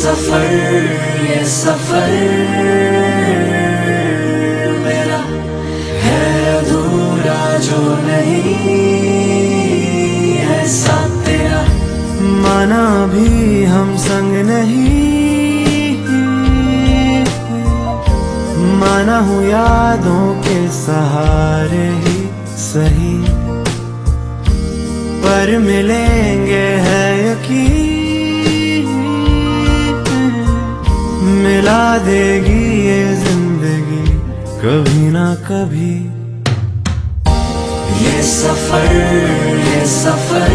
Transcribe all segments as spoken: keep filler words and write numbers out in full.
सफर ये सफर मेरा है अधूरा जो नहीं है साथ तेरा। माना भी हम संग नहीं, माना हूँ यादों के सहारे ही सही, पर मिलेंगे है यकीन मिला देगी ये जिंदगी कभी ना कभी। ये सफर ये सफर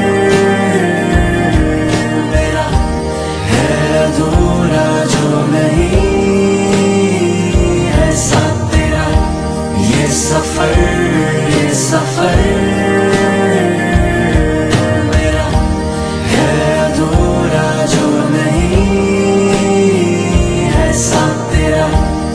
मेरा है अधूरा जो नहीं है साथ तेरा। ये सफर ये सफर मेरा है अधूरा जो नहीं है साथ तेरा।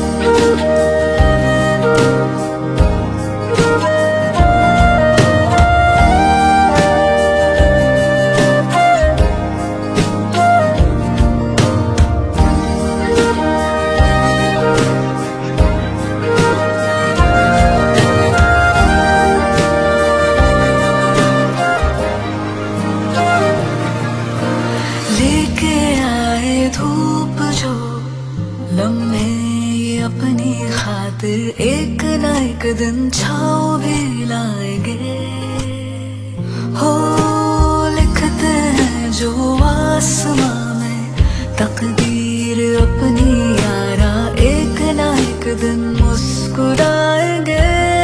लेके आए धूप जो लम्हे ये अपनी खातिर, एक ना एक दिन छाँव भी लाएंगे। हो लिखते हैं जो आसमां में तकदीर अपनी यारा, एक ना एक दिन मुस्कुराएंगे।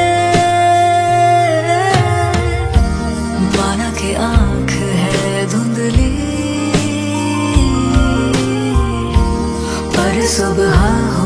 माना के आंख है धुंधली पर सुबह